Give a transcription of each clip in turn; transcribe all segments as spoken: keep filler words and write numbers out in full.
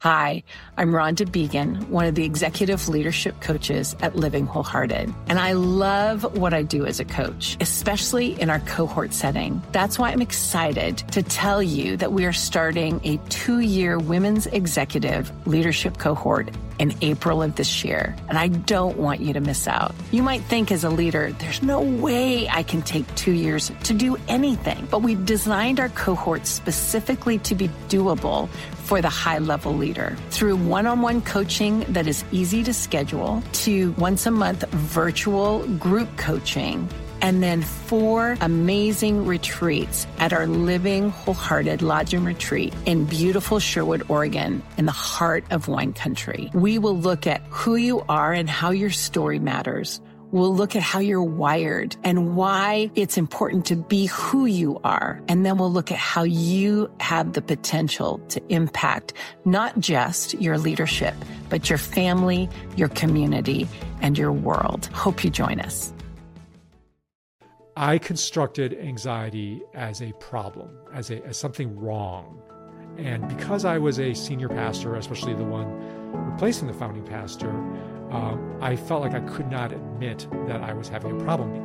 Hi, I'm Rhonda Began, one of the executive leadership coaches at Living Wholehearted. And I love what I do as a coach, especially in our cohort setting. That's why I'm excited to tell you that we are starting a two-year women's executive leadership cohort in April of this year. And I don't want you to miss out. You might think as a leader, there's no way I can take two years to do anything. But we've designed our cohort specifically to be doable for the high-level leader through one-on-one coaching that is easy to schedule, to once-a-month virtual group coaching, and then four amazing retreats at our Living Wholehearted Lodge and Retreat in beautiful Sherwood, Oregon, in the heart of wine country. We will look at who you are and how your story matters. We'll look at how you're wired and why it's important to be who you are. And then we'll look at how you have the potential to impact not just your leadership, but your family, your community, and your world. Hope you join us. I constructed anxiety as a problem, as a as something wrong. And because I was a senior pastor, especially the one replacing the founding pastor, um, I felt like I could not admit that I was having a problem.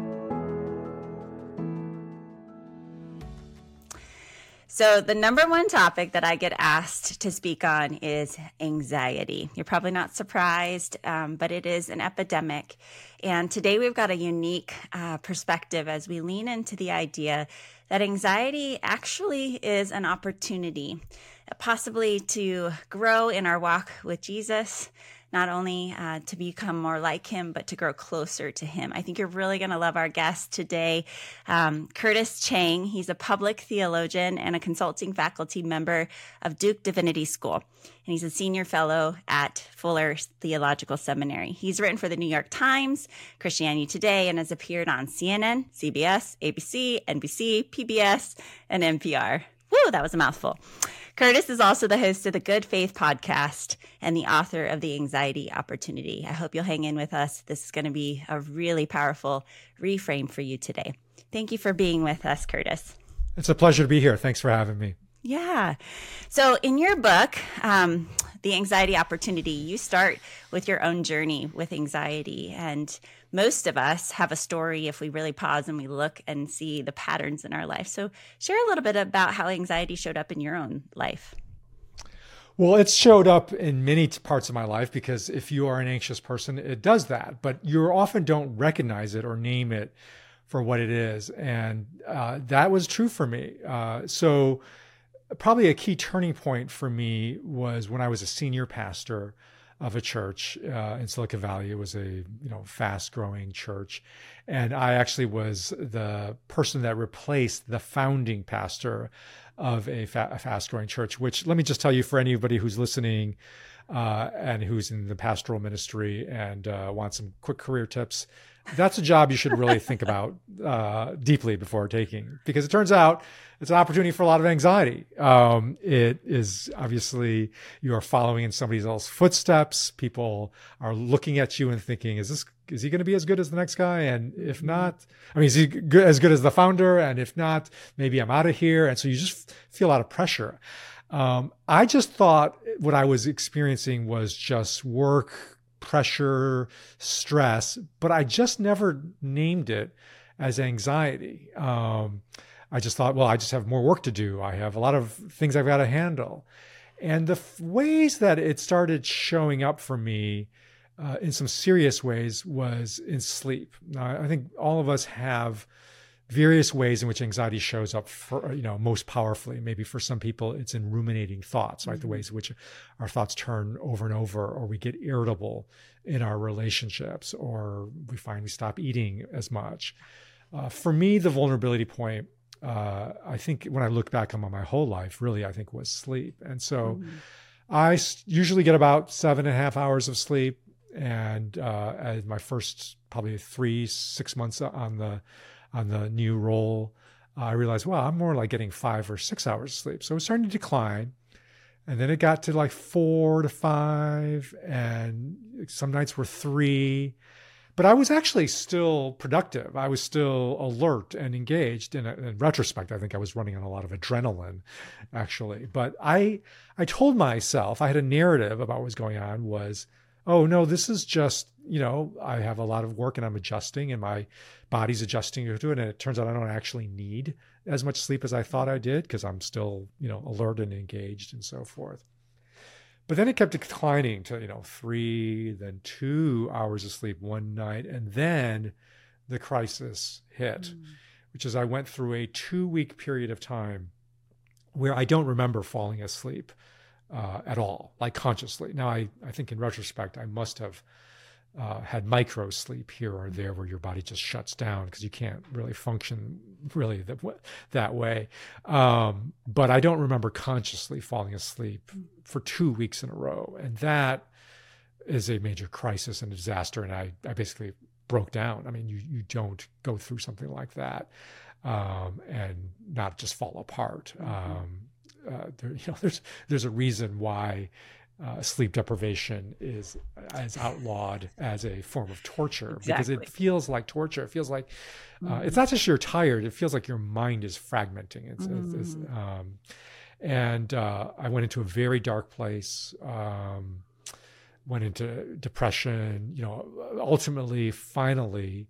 So the number one topic that I get asked to speak on is anxiety. You're probably not surprised, um, but it is an epidemic. And today we've got a unique uh, perspective as we lean into the idea that anxiety actually is an opportunity, possibly to grow in our walk with Jesus, not only uh, to become more like him, but to grow closer to him. I think you're really going to love our guest today, um, Curtis Chang. He's a public theologian and a consulting faculty member of Duke Divinity School. And he's a senior fellow at Fuller Theological Seminary. He's written for the New York Times, Christianity Today, and has appeared on C N N, C B S, A B C, N B C, P B S, and N P R. Woo, that was a mouthful. Curtis is also the host of the Good Faith podcast and the author of The Anxiety Opportunity. I hope you'll hang in with us. This is going to be a really powerful reframe for you today. Thank you for being with us, Curtis. It's a pleasure to be here. Thanks for having me. Yeah. So in your book, um, The Anxiety Opportunity, you start with your own journey with anxiety. And most of us have a story if we really pause and we look and see the patterns in our life. So share a little bit about how anxiety showed up in your own life. Well, it's showed up in many parts of my life because if you are an anxious person, it does that. But you often don't recognize it or name it for what it is. And uh, that was true for me. Uh, so probably a key turning point for me was when I was a senior pastor of a church uh, in Silicon Valley. It was a you know fast-growing church, and I actually was the person that replaced the founding pastor of a, fa- a fast-growing church. Which, let me just tell you, for anybody who's listening uh, and who's in the pastoral ministry and uh, wants some quick career tips, that's a job you should really think about uh, deeply before taking, because it turns out it's an opportunity for a lot of anxiety. Um, it is obviously you are following in somebody else's footsteps. People are looking at you and thinking, is this, is he going to be as good as the next guy? And if not, I mean, is he good, as good as the founder? And if not, maybe I'm out of here. And so you just feel a lot of pressure. Um, I just thought what I was experiencing was just work, pressure, stress, but I just never named it as anxiety. Um, I just thought, well, I just have more work to do. I have a lot of things I've got to handle. And the f- ways that it started showing up for me uh, in some serious ways was in sleep. Now, I think all of us have various ways in which anxiety shows up for, you know, most powerfully. Maybe for some people, it's in ruminating thoughts, right? Mm-hmm. The ways in which our thoughts turn over and over, or we get irritable in our relationships, or we find we stop eating as much. Uh, for me, the vulnerability point, uh, I think when I look back on my whole life, really, I think was sleep. And so mm-hmm. I usually get about seven and a half hours of sleep. And uh, at my first probably three, six months on the on the new role, uh, I realized, well, I'm more like getting five or six hours of sleep. So it was starting to decline. And then it got to like four to five, and some nights were three. but I was actually still productive. I was still alert and engaged. In, in retrospect, I think I was running on a lot of adrenaline, actually. But I, I told myself, I had a narrative about what was going on was, oh no, this is just, you know, I have a lot of work and I'm adjusting and my body's adjusting to it. And it turns out I don't actually need as much sleep as I thought I did because I'm still, you know, alert and engaged and so forth. But then it kept declining to, you know, three, then two hours of sleep one night. And then the crisis hit, mm. which is I went through a two week period of time where I don't remember falling asleep uh, at all, like consciously. Now, I, I think in retrospect, I must have uh, had micro sleep here or there where your body just shuts down because you can't really function really that, that way. Um, but I don't remember consciously falling asleep for two weeks in a row. And that is a major crisis and disaster. And I, I basically broke down. I mean, you, you don't go through something like that um, and not just fall apart. Mm-hmm. Um, uh, there, you know, there's, there's a reason why Uh, sleep deprivation is as outlawed as a form of torture exactly. because it feels like torture. It feels like uh, mm-hmm. it's not just you're tired. It feels like your mind is fragmenting. It's, mm-hmm. it's, it's, um, and uh, I went into a very dark place. Um, went into depression. You know, ultimately, finally,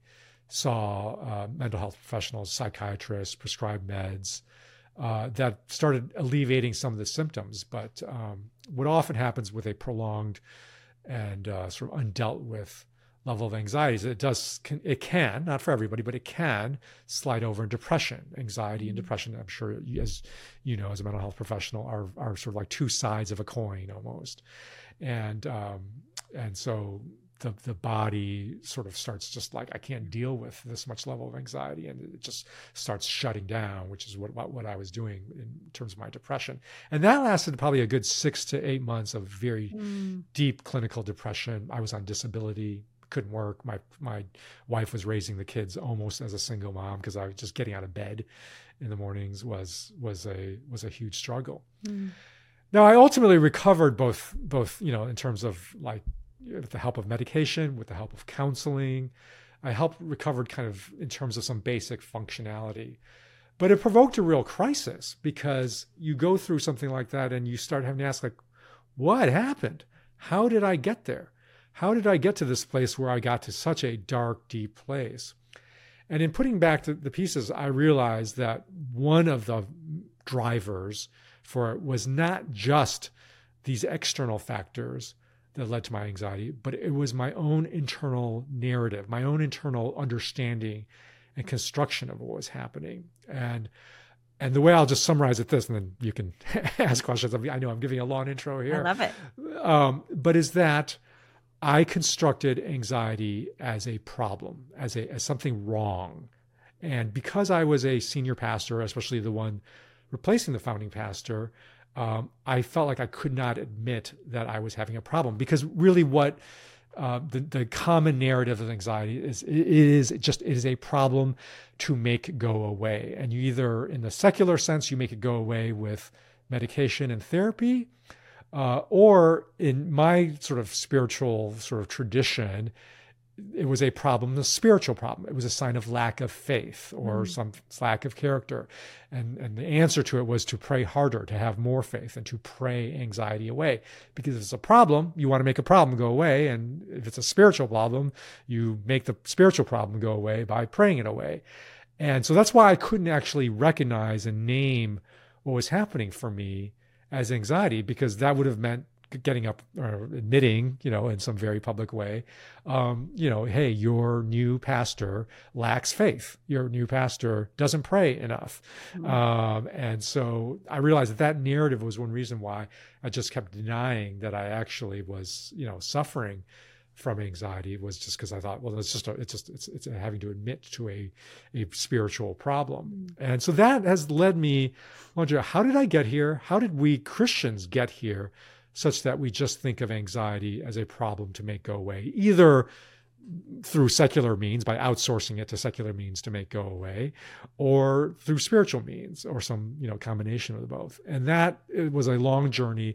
saw uh, mental health professionals, psychiatrists, prescribed meds. Uh, that started alleviating some of the symptoms. But um, what often happens with a prolonged and uh, sort of undealt with level of anxiety is it does, can, it can, not for everybody, but it can slide over in depression. Anxiety and depression, I'm sure, as you know, as a mental health professional, are are sort of like two sides of a coin almost. And um, and so the the body sort of starts just like, I can't deal with this much level of anxiety, and it just starts shutting down, which is what what, what I was doing in terms of my depression. And that lasted probably a good six to eight months of very mm. deep clinical depression. I was on disability, couldn't work. My my wife was raising the kids almost as a single mom because I was just getting out of bed in the mornings was was a was a huge struggle. Mm. Now I ultimately recovered both both you know in terms of like with the help of medication, with the help of counseling. I helped recovered kind of in terms of some basic functionality. But it provoked a real crisis because you go through something like that and you start having to ask, like, what happened? How did I get there? How did I get to this place where I got to such a dark, deep place? And in putting back the, the pieces, I realized that one of the drivers for it was not just these external factors that led to my anxiety, but it was my own internal narrative, my own internal understanding and construction of what was happening. And and the way I'll just summarize it this, and then you can ask questions. I know I'm giving a long intro here. I love it. Um, but is that I constructed anxiety as a problem, as a as something wrong. And because I was a senior pastor, especially the one replacing the founding pastor, Um, I felt like I could not admit that I was having a problem because really what uh, the, the common narrative of anxiety is, it is just, it is a problem to make go away. And you either, in the secular sense, you make it go away with medication and therapy, uh, or in my sort of spiritual sort of tradition, it was a problem, a spiritual problem. It was a sign of lack of faith or mm. some lack of character. And, and the answer to it was to pray harder, to have more faith, and to pray anxiety away. Because if it's a problem, you want to make a problem go away. And if it's a spiritual problem, you make the spiritual problem go away by praying it away. And so that's why I couldn't actually recognize and name what was happening for me as anxiety, because that would have meant getting up or admitting, you know, in some very public way, um, you know, hey, your new pastor lacks faith. Your new pastor doesn't pray enough. Mm-hmm. Um, and so I realized that that narrative was one reason why I just kept denying that I actually was, you know, suffering from anxiety. It was just because I thought, well, it's just, a, it's just, it's, it's having to admit to a, a spiritual problem. Mm-hmm. And so that has led me wonder, how did I get here? How did we Christians get here such that we just think of anxiety as a problem to make go away, either through secular means, by outsourcing it to secular means to make go away, or through spiritual means, or some, you know, combination of both. And that it was a long journey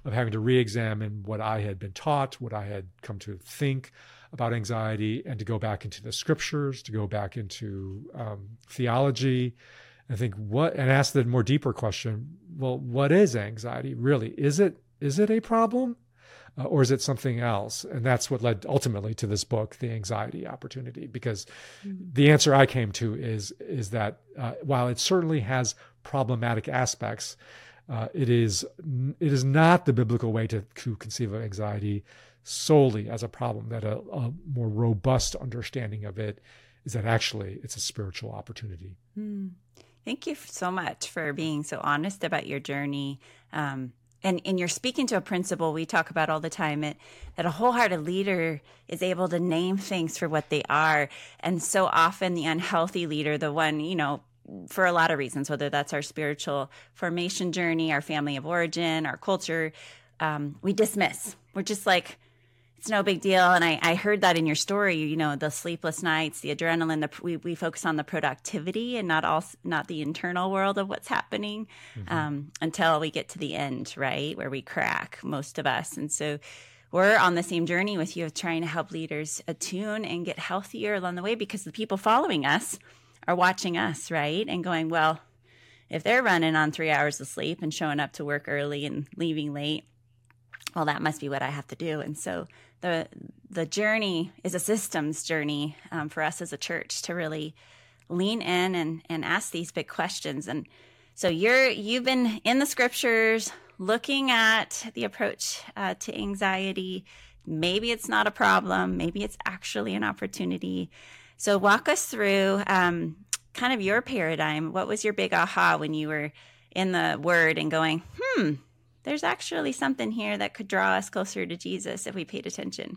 of having to re-examine what I had been taught, what I had come to think about anxiety, and to go back into the scriptures, to go back into um, theology, and think what, and ask the more deeper question, well, what is anxiety really? Is it is it a problem? Uh, or is it something else? And that's what led ultimately to this book, The Anxiety Opportunity, because mm-hmm. the answer I came to is, is that uh, while it certainly has problematic aspects, uh, it is it is not the biblical way to, to conceive of anxiety solely as a problem, that a, a more robust understanding of it is that actually it's a spiritual opportunity. Mm. Thank you so much for being so honest about your journey. Um, And, and you're speaking to a principle we talk about all the time, it, that a wholehearted leader is able to name things for what they are. And so often the unhealthy leader, the one, you know, for a lot of reasons, whether that's our spiritual formation journey, our family of origin, our culture, um, we dismiss. We're just like, it's no big deal. And I, I heard that in your story, you know, the sleepless nights, the adrenaline, the, we, we focus on the productivity and not all, not the internal world of what's happening mm-hmm. um, until we get to the end, right? Where we crack, most of us. And so we're on the same journey with you of trying to help leaders attune and get healthier along the way, because the people following us are watching us, right? And going, well, if they're running on three hours of sleep and showing up to work early and leaving late, well, that must be what I have to do. And so the the journey is a systems journey um, for us as a church to really lean in and, and ask these big questions. And so you're you've been in the scriptures looking at the approach uh, to anxiety. Maybe it's not a problem. Maybe it's actually an opportunity. So walk us through um, kind of your paradigm. What was your big aha when you were in the Word and going, hmm, there's actually something here that could draw us closer to Jesus if we paid attention?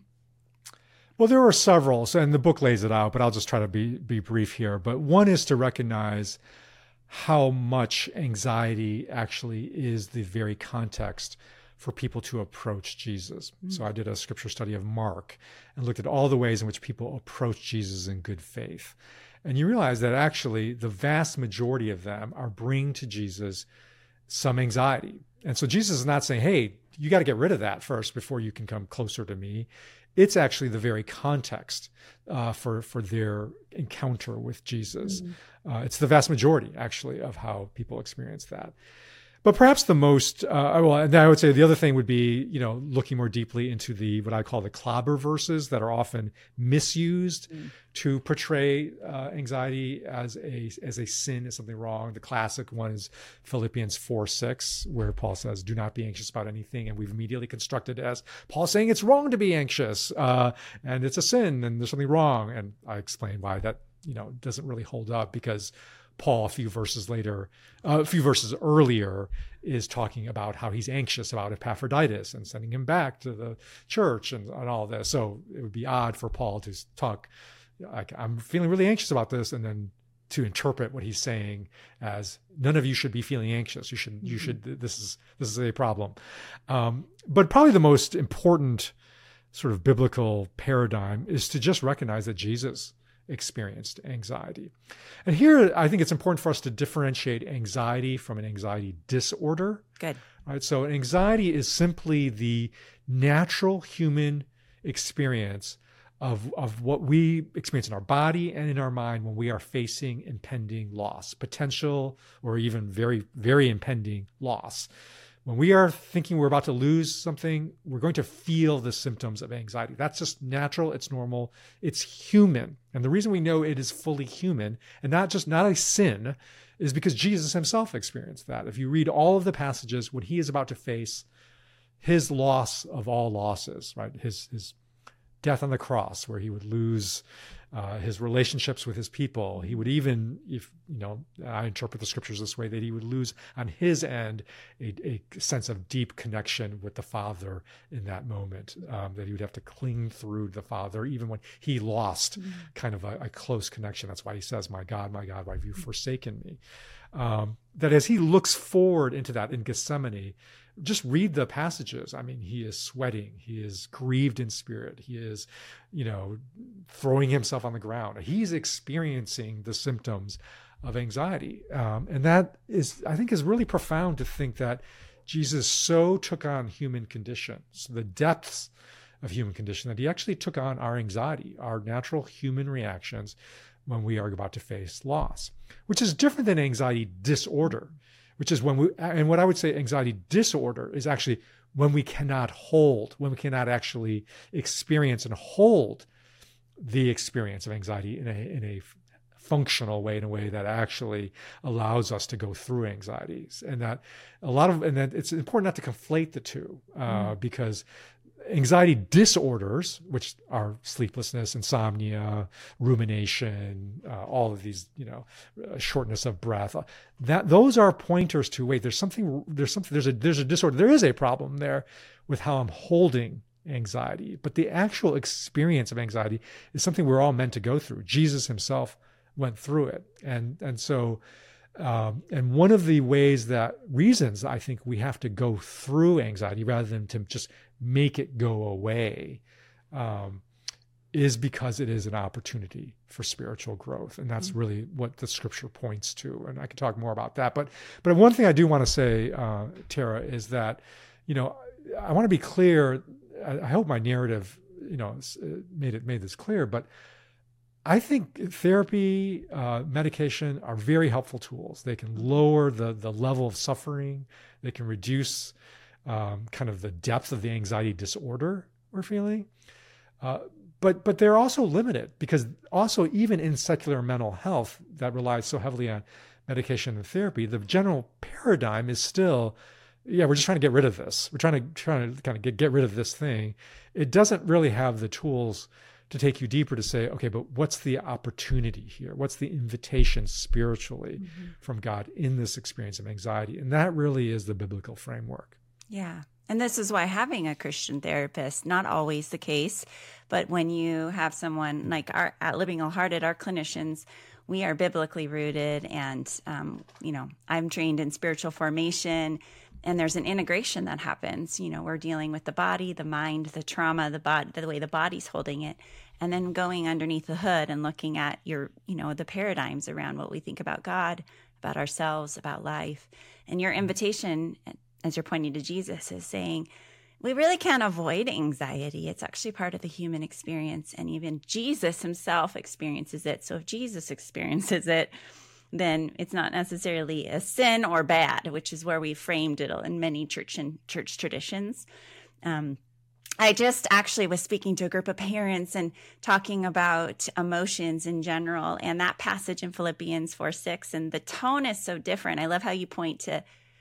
Well, there are several, so, and the book lays it out, but I'll just try to be, be brief here. But one is to recognize how much anxiety actually is the very context for people to approach Jesus. Mm-hmm. So I did a scripture study of Mark and looked at all the ways in which people approach Jesus in good faith. And you realize that actually the vast majority of them are bringing to Jesus some anxiety. And so Jesus is not saying, hey, you got to get rid of that first before you can come closer to me. It's actually the very context uh, for, for their encounter with Jesus. Mm-hmm. Uh, it's the vast majority, actually, of how people experience that. But perhaps the most, uh, well, and I would say the other thing would be, you know, looking more deeply into the, what I call the clobber verses that are often misused mm. to portray uh, anxiety as a, as a sin, as something wrong. The classic one is Philippians four six, where Paul says, do not be anxious about anything. And we've immediately constructed it as Paul saying it's wrong to be anxious uh, and it's a sin and there's something wrong. And I explain why that, you know, doesn't really hold up, because Paul, a few verses later, uh, a few verses earlier, is talking about how he's anxious about Epaphroditus and sending him back to the church and, and all this. So it would be odd for Paul to talk, like, I'm feeling really anxious about this, and then to interpret what he's saying as none of you should be feeling anxious. You should, mm-hmm. you should. This is this is a problem. Um, but probably the most important sort of biblical paradigm is to just recognize that Jesus experienced anxiety. And here, I think it's important for us to differentiate anxiety from an anxiety disorder. Good. Right? So anxiety is simply the natural human experience of, of what we experience in our body and in our mind when we are facing impending loss, potential or even very, very impending loss. When we are thinking we're about to lose something, we're going to feel the symptoms of anxiety. That's just natural. It's normal. It's human. And the reason we know it is fully human and not just not a sin is because Jesus himself experienced that. If you read all of the passages when he is about to face his loss of all losses, right? His, his death on the cross, where he would lose uh, his relationships with his people. He would even, if you know, I interpret the scriptures this way, that he would lose on his end a, a sense of deep connection with the Father in that moment, um, that he would have to cling through the Father, even when he lost mm-hmm. kind of a, a close connection. That's why he says, my God, my God, why have you forsaken me? Um, that as he looks forward into that in Gethsemane, just read the passages. I mean, he is sweating. He is grieved in spirit. He is, you know, throwing himself on the ground. He's experiencing the symptoms of anxiety. Um, and that is, I think, is really profound to think that Jesus so took on human conditions, the depths of human condition, that he actually took on our anxiety, our natural human reactions when we are about to face loss, which is different than anxiety disorder, which is when we, and what I would say anxiety disorder is actually when we cannot hold, when we cannot actually experience and hold the experience of anxiety in a, in a functional way, in a way that actually allows us to go through anxieties. And that a lot of, and that it's important not to conflate the two, uh, mm. because anxiety disorders, which are sleeplessness, insomnia, rumination, uh, all of these, you know, uh, shortness of breath, uh, that those are pointers to, wait, there's something, there's something, there's a, there's a disorder. There is a problem there with how I'm holding anxiety, but the actual experience of anxiety is something we're all meant to go through. Jesus himself went through it. And, and so, um, and one of the ways that reasons I think we have to go through anxiety rather than to just make it go away, um, is because it is an opportunity for spiritual growth. And that's mm-hmm. really what the scripture points to. And I can talk more about that. But, but one thing I do want to say, uh, Tara, is that, you know, I want to be clear. I, I hope my narrative, you know, made it, made this clear, but I think therapy, uh, medication are very helpful tools. They can lower the, the level of suffering. They can reduce um, kind of the depth of the anxiety disorder we're feeling. Uh, but but they're also limited, because also even in secular mental health that relies so heavily on medication and therapy, the general paradigm is still, yeah, we're just trying to get rid of this. We're trying to trying to kind of get, get rid of this thing. It doesn't really have the tools to take you deeper to say, okay, but what's the opportunity here? What's the invitation spiritually mm-hmm. from God in this experience of anxiety? And that really is the biblical framework. Yeah. And this is why having a Christian therapist, not always the case, but when you have someone like our, at Living Wholehearted, our clinicians, we are biblically rooted, and, um, you know, I'm trained in spiritual formation, and there's an integration that happens. You know, we're dealing with the body, the mind, the trauma, the body, the way the body's holding it, and then going underneath the hood and looking at your, you know, the paradigms around what we think about God, about ourselves, about life. And your invitation, as you're pointing to Jesus, is saying, we really can't avoid anxiety. It's actually part of the human experience. And even Jesus himself experiences it. So if Jesus experiences it, then it's not necessarily a sin or bad, which is where we framed it in many church and church traditions. Um, I just actually was speaking to a group of parents and talking about emotions in general, and that passage in Philippians four six, and the tone is so different. I love how you point to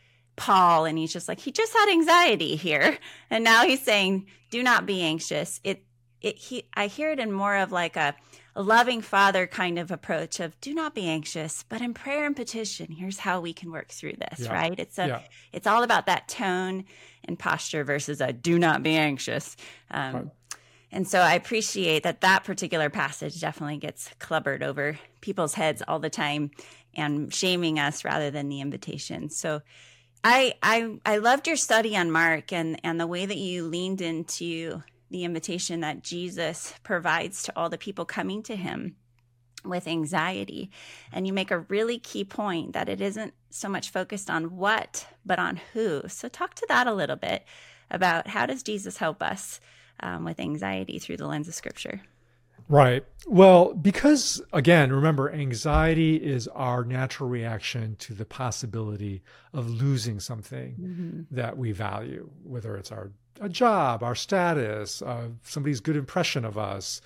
Paul, and he's just like, he just had anxiety here. And now he's saying, do not be anxious. It, it, he, I hear it in more of like a, a loving father kind of approach of do not be anxious, but in prayer and petition, here's how we can work through this, yeah. right? It's a, yeah. it's all about that tone and posture versus a do not be anxious. Um, right. And so I appreciate that that particular passage definitely gets clubbered over people's heads all the time and shaming us rather than the invitation. So I, I I loved your study on Mark and, and the way that you leaned into the invitation that Jesus provides to all the people coming to him with anxiety. And you make a really key point that it isn't so much focused on what, but on who. So talk to that a little bit about how does Jesus help us um, with anxiety through the lens of Scripture? Right. Well, because, again, remember, anxiety is our natural reaction to the possibility of losing something mm-hmm. that we value, whether it's our a job, our status, uh, somebody's good impression of us,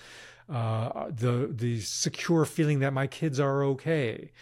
uh, the the secure feeling that my kids are okay,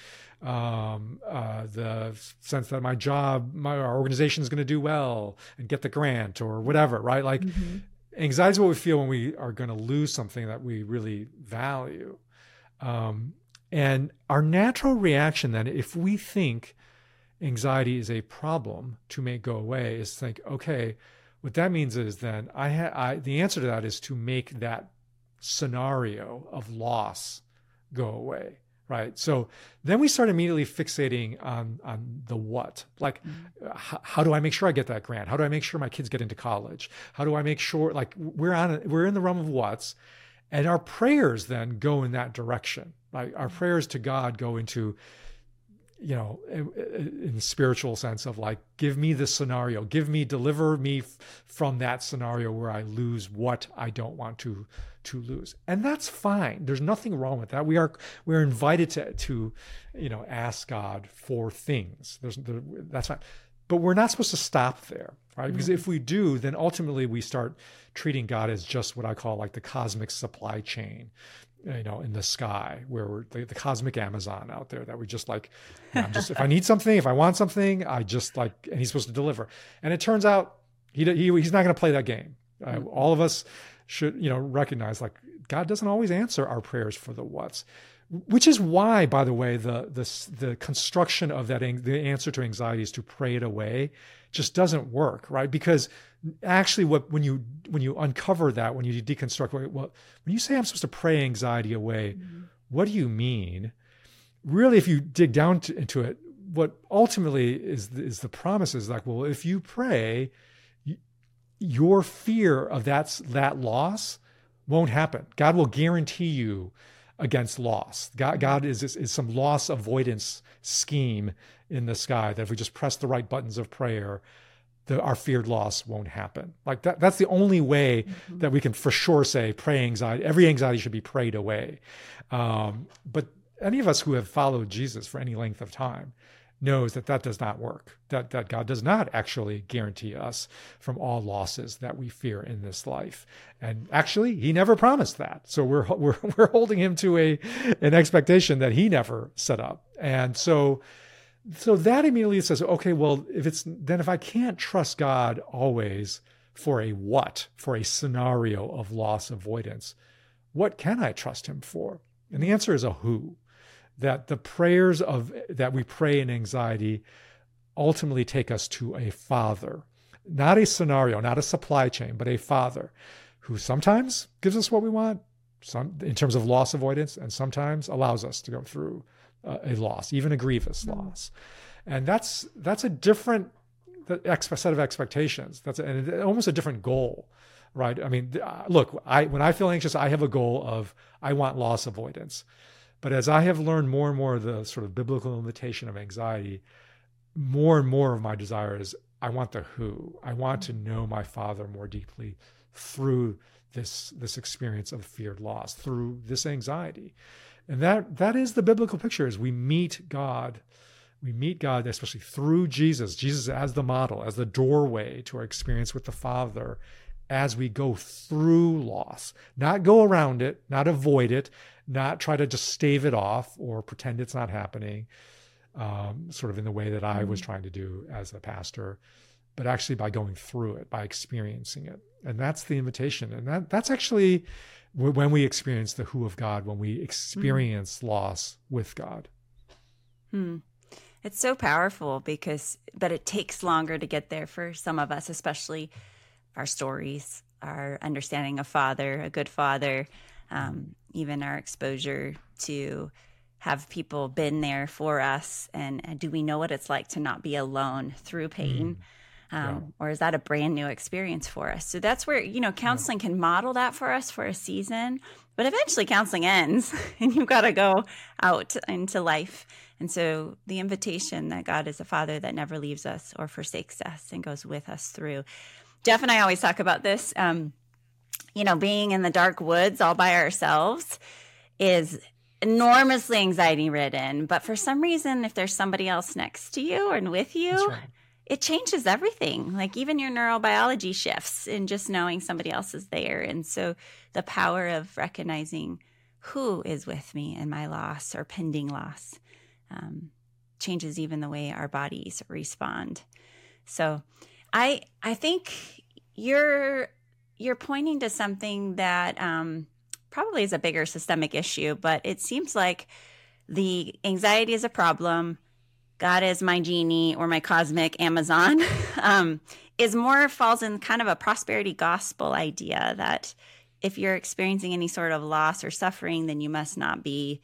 um, uh, the sense that my job, my our organization is going to do well and get the grant or whatever, right? Like, mm-hmm. anxiety is what we feel when we are going to lose something that we really value. Um, and our natural reaction then, if we think anxiety is a problem to make go away, is to think, okay, what that means is then I, ha- I the answer to that is to make that scenario of loss go away. Right. So then we start immediately fixating on, on the what, like, mm-hmm. h- how do I make sure I get that grant? How do I make sure my kids get into college? How do I make sure, like, we're on, a, we're in the realm of what's, and our prayers then go in that direction. Right. Our prayers to God go into, you know, in, in the spiritual sense of like, give me the scenario, give me, deliver me f- from that scenario where I lose what I don't want to, to lose. And that's fine. There's nothing wrong with that. We are, we're invited to, to, you know, ask God for things. There's, there, that's fine. But we're not supposed to stop there, right? Mm-hmm. Because if we do, then ultimately we start treating God as just what I call like the cosmic supply chain, you know, in the sky, where we're the, the cosmic Amazon out there that we just like, you know, I'm just, if I need something, if I want something, I just like, and he's supposed to deliver. And it turns out he, he he's not going to play that game. Uh, mm-hmm. All of us should, you know, recognize like God doesn't always answer our prayers for the what's, which is why, by the way, the, the, the construction of that, the answer to anxiety is to pray it away, just doesn't work, right? Because actually what, when you, when you uncover that, when you deconstruct, well, when you say I'm supposed to pray anxiety away, mm-hmm. what do you mean? Really, if you dig down to, into it, what ultimately is, is the promise is like, well, if you pray, your fear of that, that loss won't happen. God will guarantee you against loss. God, God is, is, is some loss avoidance scheme in the sky that if we just press the right buttons of prayer, the, our feared loss won't happen. Like that, that's the only way mm-hmm. that we can for sure say pray anxiety. Every anxiety should be prayed away. Um, but any of us who have followed Jesus for any length of time knows that that does not work, that, that God does not actually guarantee us from all losses that we fear in this life. And actually, he never promised that. So we're, we're, we're holding him to a, an expectation that he never set up. And so, so that immediately says, okay, well, if it's, then if I can't trust God always for a what, for a scenario of loss avoidance, what can I trust him for? And the answer is a who. That the prayers of that we pray in anxiety ultimately take us to a Father, not a scenario, not a supply chain, but a Father who sometimes gives us what we want, some in terms of loss avoidance, and sometimes allows us to go through uh, a loss, even a grievous mm-hmm. loss. And that's that's a different set of expectations. That's a, and almost a different goal, right? I mean, look, I when I feel anxious, I have a goal of I want loss avoidance. But as I have learned more and more of the sort of biblical invitation of anxiety, more and more of my desire is I want the who. I want to know my Father more deeply through this, this experience of feared loss, through this anxiety. And that that is the biblical picture, is we meet God. We meet God, especially through Jesus, Jesus as the model, as the doorway to our experience with the Father, as we go through loss, not go around it, not avoid it, not try to just stave it off or pretend it's not happening, um, sort of in the way that I was trying to do as a pastor, but actually by going through it, by experiencing it. And that's the invitation. And that that's actually when we experience the who of God, when we experience mm. loss with God. Hmm. It's so powerful because, but it takes longer to get there for some of us, especially our stories, our understanding of Father, a good Father, um, even our exposure to have people been there for us. And, and do we know what it's like to not be alone through pain? Mm. Um, yeah. Or is that a brand new experience for us? So that's where, you know, counseling yeah. can model that for us for a season, but eventually counseling ends and you've got to go out into life. And so the invitation that God is a Father that never leaves us or forsakes us and goes with us through. Jeff and I always talk about this. Um, you know, being in the dark woods all by ourselves is enormously anxiety ridden. But for some reason, if there's somebody else next to you and with you, right. it changes everything. Like even your neurobiology shifts in just knowing somebody else is there. And so the power of recognizing who is with me in my loss or pending loss um, changes even the way our bodies respond. So I I think you're you're pointing to something that um, probably is a bigger systemic issue, but it seems like the anxiety is a problem. God is my genie or my cosmic Amazon um, is more falls in kind of a prosperity gospel idea that if you're experiencing any sort of loss or suffering, then you must not be,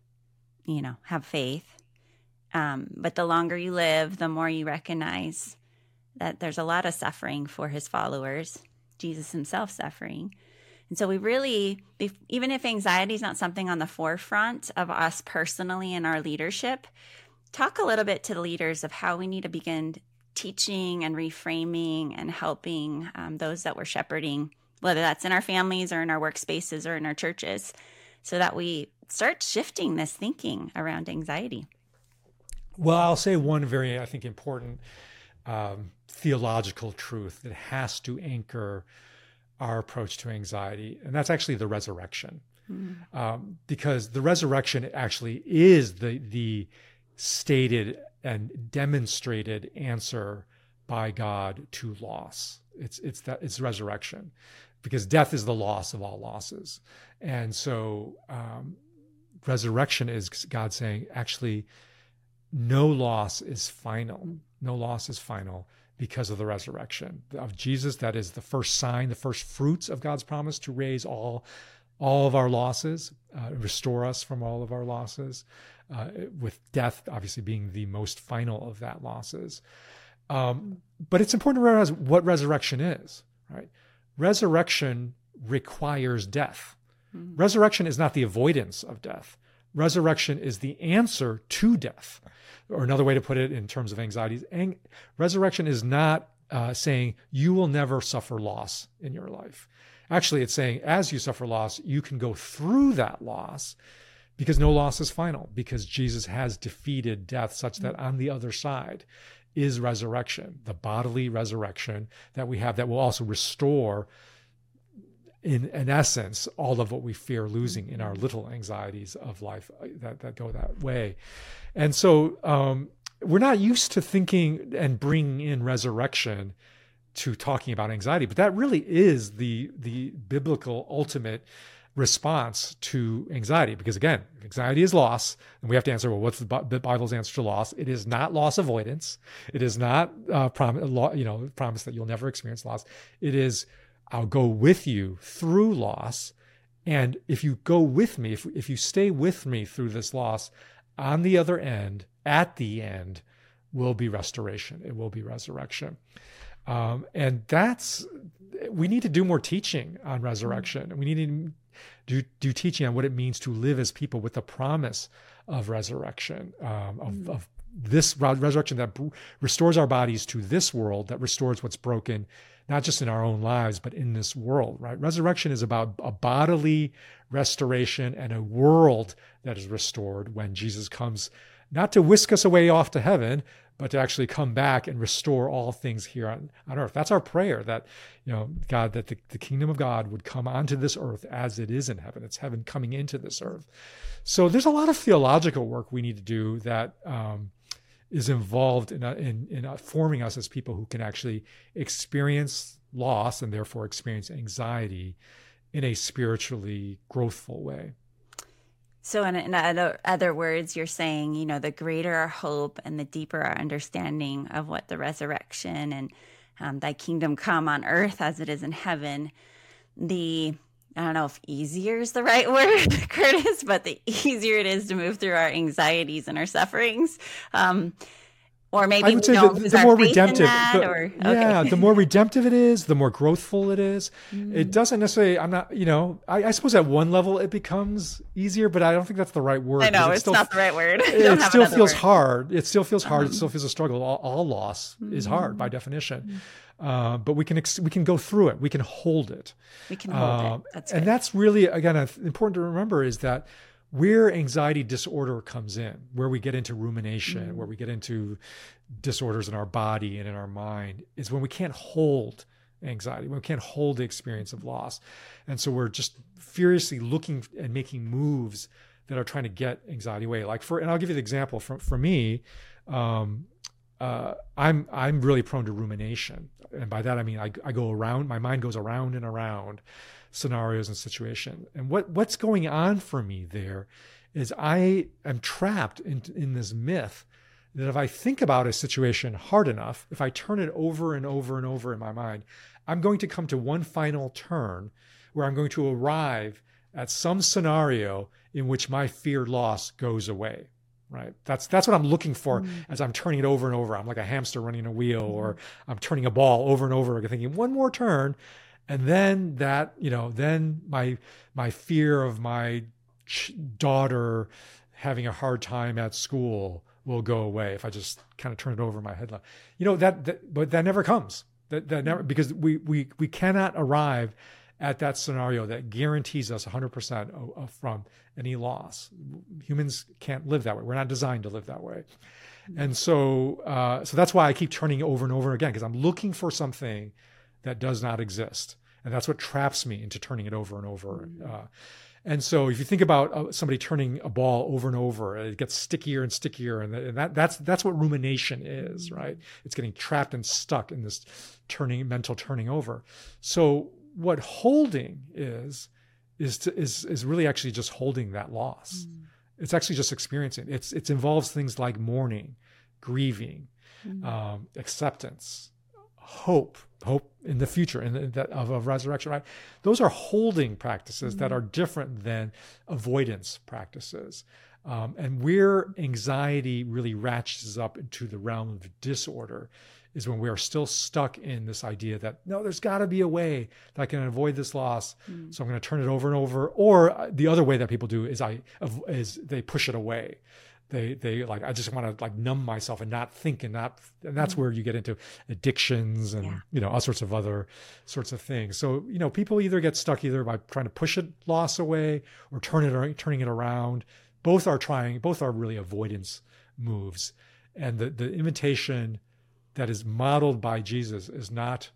you know, have faith. Um, but the longer you live, the more you recognize that there's a lot of suffering for his followers, Jesus himself suffering. And so we really, even if anxiety is not something on the forefront of us personally in our leadership, talk a little bit to the leaders of how we need to begin teaching and reframing and helping um, those that we're shepherding, whether that's in our families or in our workspaces or in our churches, so that we start shifting this thinking around anxiety. Well, I'll say one very, I think, important um, theological truth that has to anchor our approach to anxiety, and that's actually the resurrection. Mm-hmm. Um, because the resurrection actually is the the stated and demonstrated answer by God to loss. It's it's that it's resurrection, because death is the loss of all losses, and so um, resurrection is God saying, actually, no loss is final. No loss is final because of the resurrection of Jesus. That is the first sign, the first fruits of God's promise to raise all, all of our losses, uh, restore us from all of our losses, uh, with death obviously being the most final of that losses. Um, but it's important to realize what resurrection is, right? Resurrection requires death. Mm-hmm. Resurrection is not the avoidance of death. Resurrection is the answer to death. Or another way to put it in terms of anxiety, ang- resurrection is not uh, saying you will never suffer loss in your life. Actually, it's saying as you suffer loss, you can go through that loss, because no loss is final, because Jesus has defeated death such that on the other side is resurrection, the bodily resurrection that we have that will also restore, in in essence, all of what we fear losing in our little anxieties of life that, that go that way. And so um, we're not used to thinking and bringing in resurrection to talking about anxiety, but that really is the the biblical ultimate response to anxiety. Because again, anxiety is loss, and we have to answer, well, what's the Bible's answer to loss? It is not loss avoidance. It is not uh, prom- you know, promise that you'll never experience loss. It is, I'll go with you through loss. And if you go with me, if, if you stay with me through this loss, on the other end, at the end, will be restoration. It will be resurrection. Um, and that's, we need to do more teaching on resurrection. We need to do, do teaching on what it means to live as people with the promise of resurrection, um, of, mm-hmm. of this resurrection that b- restores our bodies to this world, that restores what's broken, not just in our own lives, but in this world, right? Resurrection is about a bodily restoration and a world that is restored when Jesus comes, not to whisk us away off to heaven, but to actually come back and restore all things here on, on earth. That's our prayer, that, you know, God, that the, the kingdom of God would come onto this earth as it is in heaven. It's heaven coming into this earth. So there's a lot of theological work we need to do that um, is involved in, a, in, in a forming us as people who can actually experience loss and therefore experience anxiety in a spiritually growthful way. So in, in other, other words, you're saying, you know, the greater our hope and the deeper our understanding of what the resurrection and um, thy kingdom come on earth as it is in heaven, the, I don't know if easier is the right word, Curtis, but the easier it is to move through our anxieties and our sufferings. Um, Or maybe I would say the, the more redemptive, that, the, or, okay. yeah, the more redemptive it is, the more growthful it is. Mm. It doesn't necessarily, I'm not, you know, I, I suppose at one level it becomes easier, but I don't think that's the right word. I know, it it's still, not the right word. It still feels word. hard. It still feels hard. Um, it still feels a struggle. All, all loss mm. is hard by definition. Mm. Uh, but we can ex- we can go through it. We can hold it. We can hold uh, it. That's and good. that's really, again, important to remember is that where anxiety disorder comes in, where we get into rumination, mm. where we get into disorders in our body and in our mind, is when we can't hold anxiety, when we can't hold the experience of loss. And so we're just furiously looking and making moves that are trying to get anxiety away. Like for, and I'll give you the example for, for me, um, uh, I'm, I'm really prone to rumination. And by that, I mean, I, I go around, my mind goes around and around scenarios and situation. And what, what's going on for me there is I am trapped in, in this myth that if I think about a situation hard enough, if I turn it over and over and over in my mind, I'm going to come to one final turn where I'm going to arrive at some scenario in which my feared loss goes away. Right. That's that's what I'm looking for mm. as I'm turning it over and over. I'm like a hamster running a wheel, mm. or I'm turning a ball over and over, thinking one more turn. And then that, you know, then my my fear of my ch- daughter having a hard time at school will go away if I just kind of turn it over in my head. You know, that, that but that never comes. That that never, because we we we cannot arrive at that scenario that guarantees us one hundred percent from any loss. Humans can't live that way. We're not designed to live that way. And so uh, so that's why I keep turning it over and over again, because I'm looking for something that does not exist. And that's what traps me into turning it over and over. Uh, and so if you think about uh, somebody turning a ball over and over, it gets stickier and stickier. And, and that that's that's what rumination is, right? It's getting trapped and stuck in this turning, mental turning over. So what holding is, is to, is is really actually just holding that loss. Mm. It's actually just experiencing. It's it involves things like mourning, grieving, mm. um, acceptance, hope, hope in the future, in that of, of resurrection. Right? Those are holding practices mm. that are different than avoidance practices. Um, and where anxiety really ratchets up into the realm of disorder is when we are still stuck in this idea that, no, there's got to be a way that I can avoid this loss. Mm. So I'm going to turn it over and over. Or the other way that people do is I is they push it away. They they like, I just want to like numb myself and not think and not, and that's mm. where you get into addictions and, yeah. you know, all sorts of other sorts of things. So, you know, people either get stuck either by trying to push it loss away or turn it or turning it around. Both are trying, both are really avoidance moves. And the, the invitation that is modeled by Jesus is not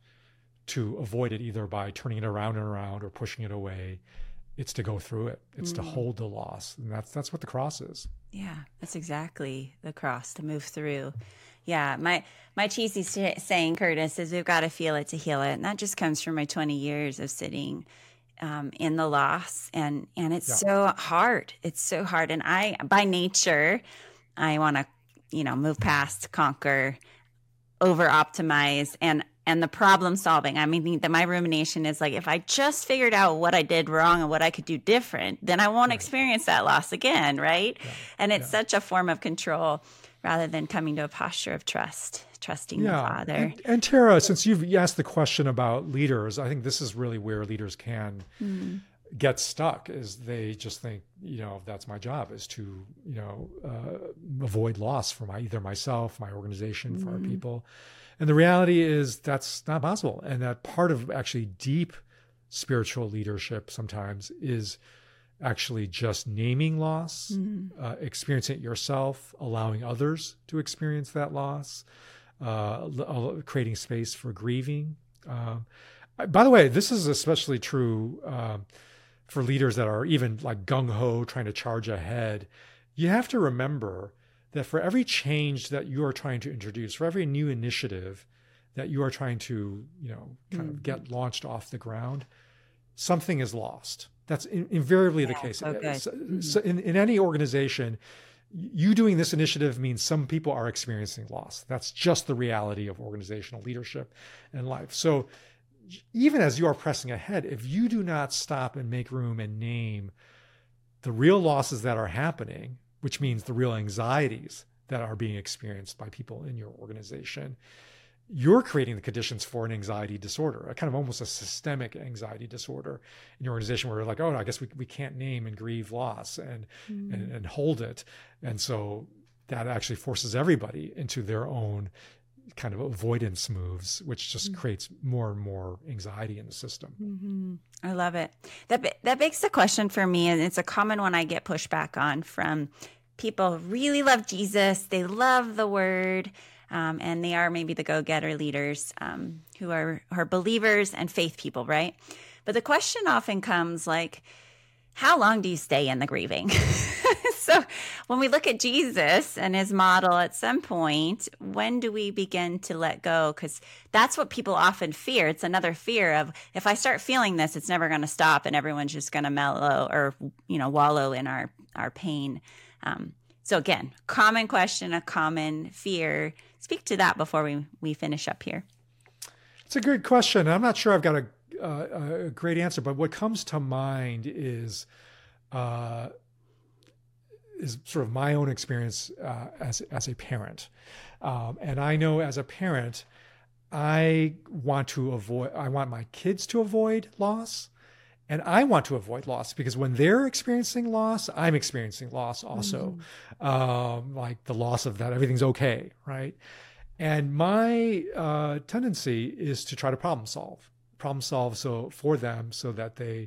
to avoid it either by turning it around and around or pushing it away. It's to go through it. It's mm. to hold the loss. And that's that's what the cross is. Yeah, that's exactly the cross, to move through. Yeah, my my cheesy saying, Curtis, is we've got to feel it to heal it. And that just comes from my twenty years of sitting um, in the loss. And, and it's yeah. so hard. It's so hard. And I, by nature, I want to, you know, move past, conquer, over optimize and and the problem solving. I mean, that my rumination is like, if I just figured out what I did wrong and what I could do different, then I won't right. experience that loss again, right? Yeah. And it's yeah. such a form of control rather than coming to a posture of trust, trusting yeah. the Father. And, and Tara, since you've asked the question about leaders, I think this is really where leaders can mm. get stuck, is they just think, you know, that's my job, is to, you know, uh, avoid loss for my, either myself, my organization, for mm. our people. And the reality is that's not possible. And that part of actually deep spiritual leadership sometimes is actually just naming loss, mm. uh, experiencing it yourself, allowing others to experience that loss, uh, creating space for grieving. Uh, by the way, this is especially true uh, for leaders that are even like gung-ho, trying to charge ahead. You have to remember that for every change that you are trying to introduce, for every new initiative that you are trying to, you know, kind mm. of get launched off the ground, something is lost. That's in, invariably yeah, the case. Okay. So, mm-hmm. so in, in any organization, you doing this initiative means some people are experiencing loss. That's just the reality of organizational leadership and life. So even as you are pressing ahead, if you do not stop and make room and name the real losses that are happening, which means the real anxieties that are being experienced by people in your organization, you're creating the conditions for an anxiety disorder, a kind of almost a systemic anxiety disorder in your organization, where you're like, oh, I guess we we can't name and grieve loss and, mm. and, and hold it. And so that actually forces everybody into their own kind of avoidance moves, which just mm. creates more and more anxiety in the system. Mm-hmm. I love it. That that begs the question for me, and it's a common one I get pushback on from people who really love Jesus. They love the word, um, and they are maybe the go-getter leaders um, who are, are believers and faith people, right? But the question often comes like, how long do you stay in the grieving? So when we look at Jesus and his model, at some point, when do we begin to let go? Because that's what people often fear. It's another fear of, if I start feeling this, it's never going to stop and everyone's just going to mellow or, you know, wallow in our, our pain. Um, so again, common question, a common fear. Speak to that before we, we finish up here. It's a good question. I'm not sure I've got a, uh, a great answer, but what comes to mind is, uh, is sort of my own experience uh, as as a parent. Um, and I know as a parent, I want to avoid, I want my kids to avoid loss. And I want to avoid loss because when they're experiencing loss, I'm experiencing loss also. Mm-hmm. Um, like the loss of that, everything's okay, right? And my uh, tendency is to try to problem solve, problem solve so for them so that they,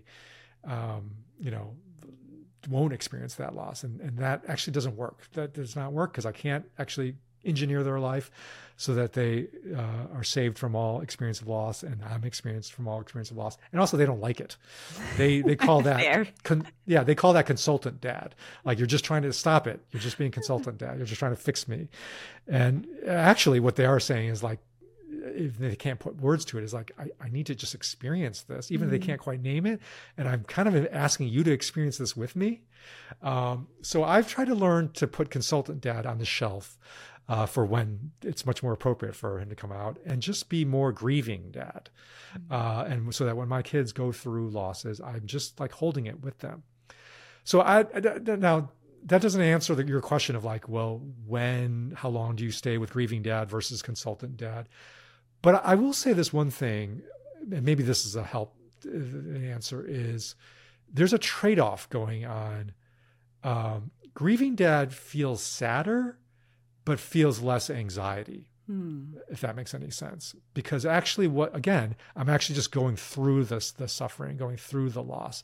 um, you know, won't experience that loss. And, and that actually doesn't work. That does not work because I can't actually engineer their life so that they uh, are saved from all experience of loss, and I'm experienced from all experience of loss. And also, they don't like it. They they call that con, yeah they call that consultant dad. Like, you're just trying to stop it. You're just being consultant dad. You're just trying to fix me. And actually, what they are saying is like, if they can't put words to it, is like, I, I need to just experience this, even mm-hmm. if they can't quite name it. And I'm kind of asking you to experience this with me. Um, so I've tried to learn to put consultant dad on the shelf uh, for when it's much more appropriate for him to come out, and just be more grieving dad. Mm-hmm. Uh, and so that when my kids go through losses, I'm just like holding it with them. So I, I now that doesn't answer the, your question of like, well, when, how long do you stay with grieving dad versus consultant dad? But I will say this one thing, and maybe this is a help. The answer is there's a trade-off going on. Um, grieving dad feels sadder, but feels less anxiety, hmm. if that makes any sense. Because actually what, again, I'm actually just going through this, the suffering, going through the loss.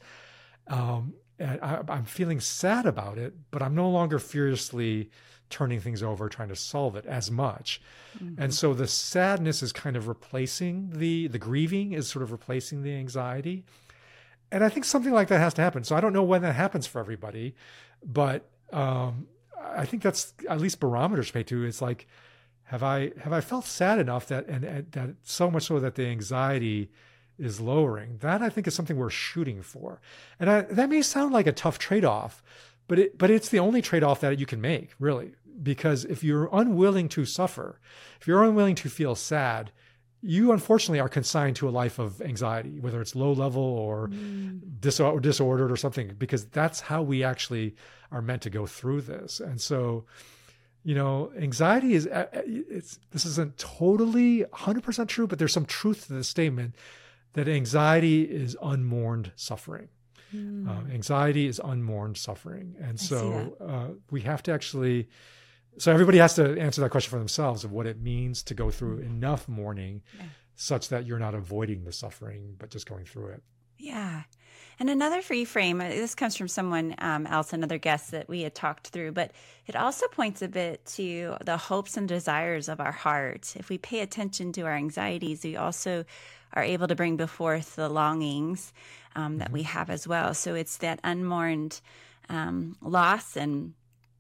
Um, and I, I'm feeling sad about it, but I'm no longer furiously turning things over, trying to solve it as much. Mm-hmm. And so the sadness is kind of replacing the, the grieving is sort of replacing the anxiety. And I think something like that has to happen. So I don't know when that happens for everybody, but um, I think that's at least barometers pay to. It's like, have I, have I felt sad enough that, and, and that so much so that the anxiety is lowering? That I think is something we're shooting for. And I, that may sound like a tough trade-off, but it, but it's the only trade-off that you can make, really. Because if you're unwilling to suffer, if you're unwilling to feel sad, you unfortunately are consigned to a life of anxiety, whether it's low level or mm. dis- or disordered or something, because that's how we actually are meant to go through this. And so, you know, anxiety is, it's, this isn't totally one hundred percent true, but there's some truth to the statement that anxiety is unmourned suffering. Mm. Uh, anxiety is unmourned suffering. And so uh, we have to actually, so everybody has to answer that question for themselves of what it means to go through enough mourning yeah. such that you're not avoiding the suffering, but just going through it. Yeah. And another reframe, this comes from someone um, else, another guest that we had talked through, but it also points a bit to the hopes and desires of our heart. If we pay attention to our anxieties, we also are able to bring before the longings um, that mm-hmm. we have as well. So it's that unmourned um, loss and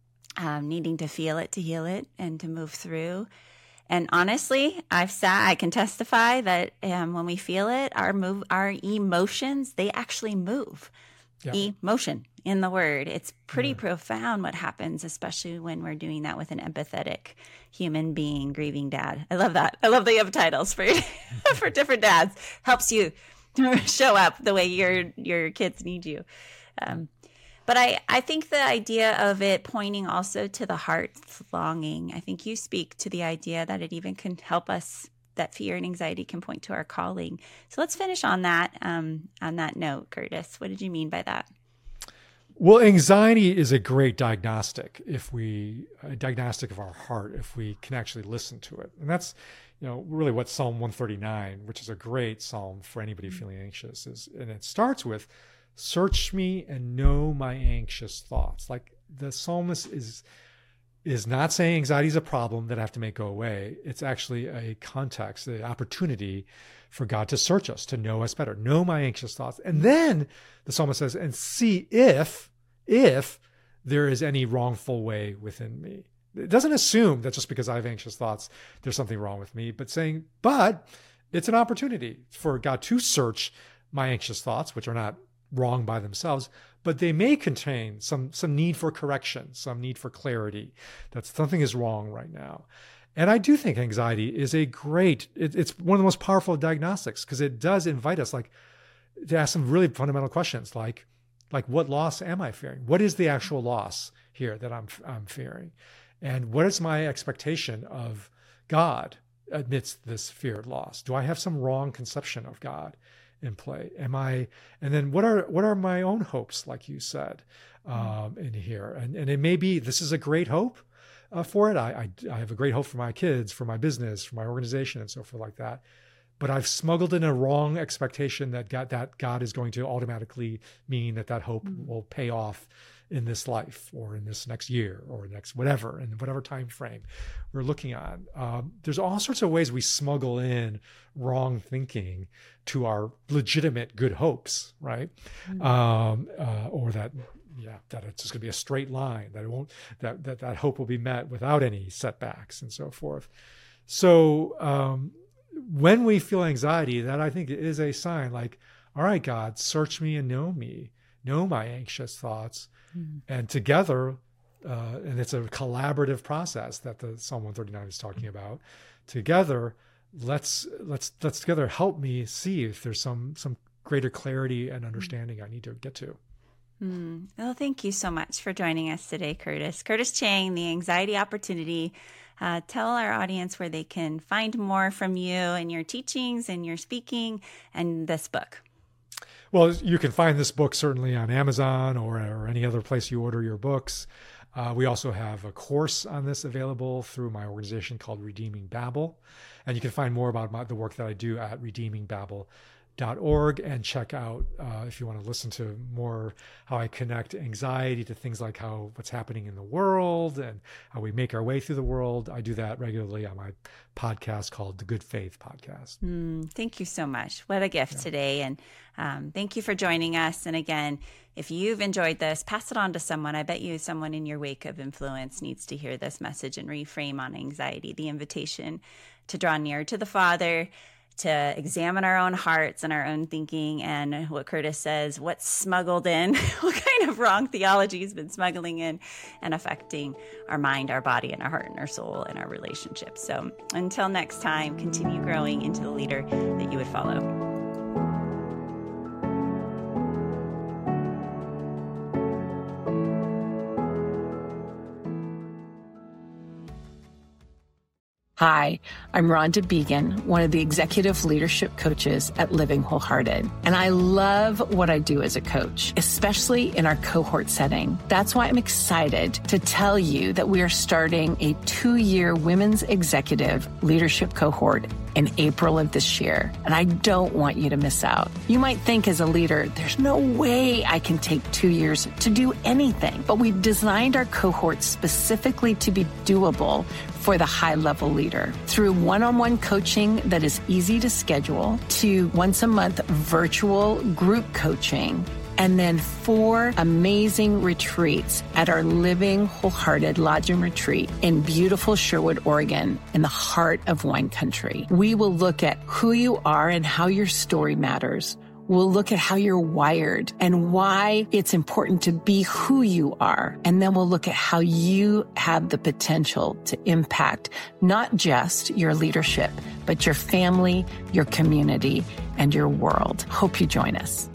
um, needing to feel it to heal it and to move through. And honestly, I've sat, I can testify that um, when we feel it, our move, our emotions, they actually move. Yeah. Emotion in the word. It's pretty yeah. profound what happens, especially when we're doing that with an empathetic human being, grieving dad. I love that. I love that you have titles for for different dads. Helps you show up the way your your kids need you. Um, But I, I think the idea of it pointing also to the heart's longing, I think you speak to the idea that it even can help us, that fear and anxiety can point to our calling. So let's finish on that, um, on that note, Curtis. What did you mean by that? Well, anxiety is a great diagnostic if we, a diagnostic of our heart, if we can actually listen to it. And that's, you know, really what Psalm one thirty-nine, which is a great psalm for anybody mm-hmm. feeling anxious, is. And it starts with, search me and know my anxious thoughts. Like the psalmist is is not saying anxiety is a problem that I have to make go away. It's actually a context, the opportunity for God to search us, to know us better, know my anxious thoughts. And then the psalmist says, and see if, if there is any wrongful way within me. It doesn't assume that just because I have anxious thoughts, there's something wrong with me, but saying, but it's an opportunity for God to search my anxious thoughts, which are not wrong by themselves, but they may contain some some need for correction, some need for clarity, that something is wrong right now. And I do think anxiety is a great, it, it's one of the most powerful diagnostics, because it does invite us like to ask some really fundamental questions, like, like what loss am I fearing? What is the actual loss here that I'm I'm fearing? And what is my expectation of God amidst this feared loss? Do I have some wrong conception of God? in play? Am I, and then what are, what are my own hopes, like you said, um, in here? And, and it may be, this is a great hope uh, for it. I, I, I have a great hope for my kids, for my business, for my organization, and so forth like that. But I've smuggled in a wrong expectation that God, that God is going to automatically mean that that hope mm-hmm. will pay off in this life or in this next year or next whatever, in whatever time frame we're looking at. Um, there's all sorts of ways we smuggle in wrong thinking to our legitimate good hopes, right? Mm-hmm. Um, uh, or that, yeah, that it's just going to be a straight line, that it won't, that, that that hope will be met without any setbacks and so forth. So um, when we feel anxiety, that I think is a sign like, all right, God, search me and know me, know my anxious thoughts. Mm-hmm. And together, uh, and it's a collaborative process that the Psalm one thirty-nine is talking about. Together, let's let's let's together help me see if there's some some greater clarity and understanding I need to get to. Mm. Well, thank you so much for joining us today, Curtis. Curtis Chang, The Anxiety Opportunity. Uh, tell our audience where they can find more from you and your teachings and your speaking and this book. Well, you can find this book certainly on Amazon or, or any other place you order your books. Uh, we also have a course on this available through my organization called Redeeming Babel. And you can find more about my, the work that I do at redeeming babel dot org, and check out, uh, if you want to listen to more, how I connect anxiety to things like how what's happening in the world and how we make our way through the world. I do that regularly on my podcast called The Good Faith Podcast. Mm, thank you so much. What a gift yeah. today. And um, thank you for joining us. And again, if you've enjoyed this, pass it on to someone. I bet you someone in your wake of influence needs to hear this message and reframe on anxiety, the invitation to draw near to the Father, to examine our own hearts and our own thinking, and what Curtis says, what's smuggled in, what kind of wrong theology has been smuggling in and affecting our mind, our body, and our heart, and our soul, and our relationships. So until next time, continue growing into the leader that you would follow. Hi, I'm Rhonda Began, one of the executive leadership coaches at Living Wholehearted. And I love what I do as a coach, especially in our cohort setting. That's why I'm excited to tell you that we are starting a two-year women's executive leadership cohort in April of this year. And I don't want you to miss out. You might think as a leader, there's no way I can take two years to do anything. But we've designed our cohort specifically to be doable for the high-level leader through one-on-one coaching that is easy to schedule, to once-a-month virtual group coaching, and then four amazing retreats at our Living Wholehearted Lodge and Retreat in beautiful Sherwood, Oregon, in the heart of wine country. We will look at who you are and how your story matters. We'll look at how you're wired and why it's important to be who you are. And then we'll look at how you have the potential to impact not just your leadership, but your family, your community, and your world. Hope you join us.